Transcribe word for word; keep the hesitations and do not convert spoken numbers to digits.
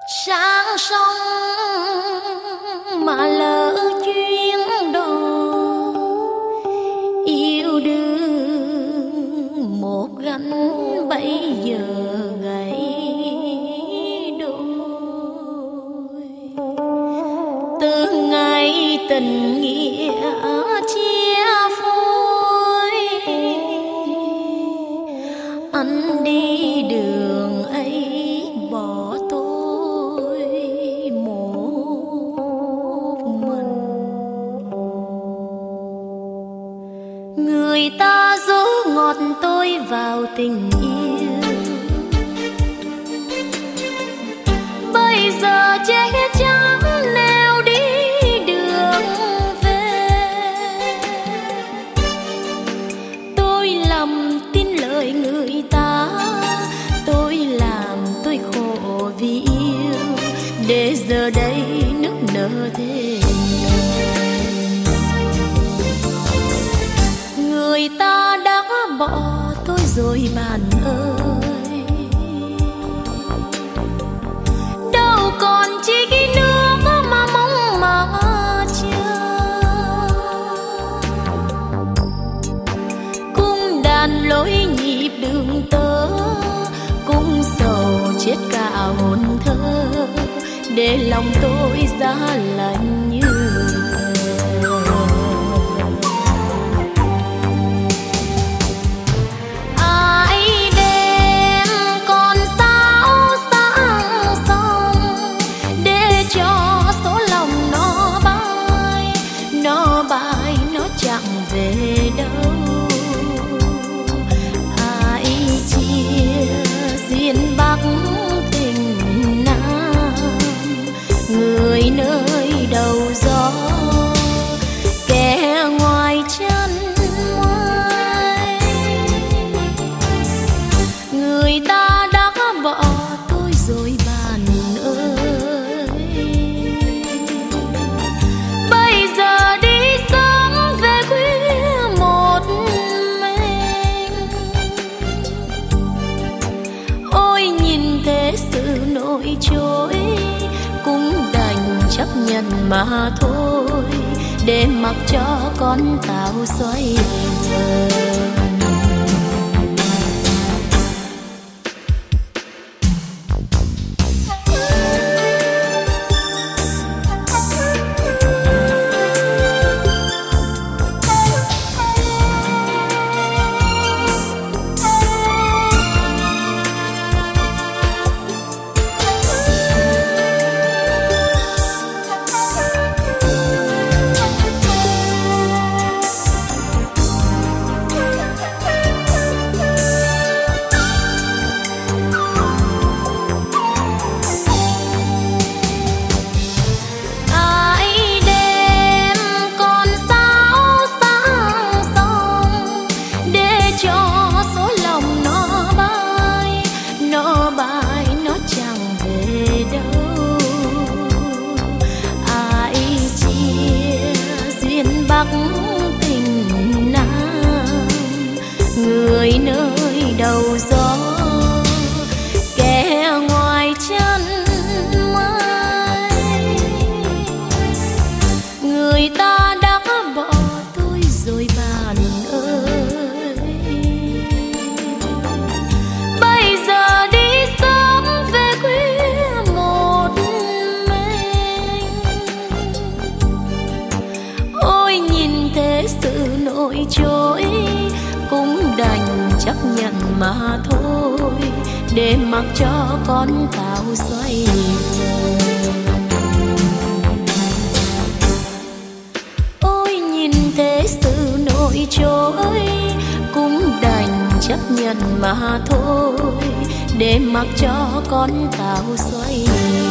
sang sông mà lỡ chuyến đò, yêu đương một gánh bây giờ gãy đôi. Từ ngày tình nghĩa chia phôi, anh đi đường ấy bỏ tôi một mình. Người ta dỗ ngọt tôi vào tình yêu, bây giờ che chắn neo đi đường về. Tôi lầm tin lời người ta, tôi làm tôi khổ vì yêu, để giờ đây nức nở thế nào. Người ta đã bỏ tôi rồi bạn ơi, đâu còn chỉ nước mà mong mà chờ. Cung đàn lối nhịp đường tơ, cung sầu chết cả hồn thơ, để lòng tôi giá lạnh như về đâu. Ai chia duyên Bắc tình Nam, người nơi đầu gió, kẻ ngoài chân ngoài. Người ta đã bỏ tôi rồi bạn ơi, bây giờ đi sự nỗi trôi, cũng đành chấp nhận mà thôi, để mặc cho con tàu xoay vần. Tình Nam, người nơi đầu gió, kẻ ngoài chân mai. Người ta đã bỏ tôi rồi bạn ơi, bây giờ đi sớm về khuya một mình. Ôi nhìn thế sự nỗi trôi, cũng đành chấp nhận mà thôi, để mặc cho con tàu xoay vần. Ôi nhìn thế sự nỗi trôi, cũng đành chấp nhận mà thôi, để mặc cho con tàu xoay vần.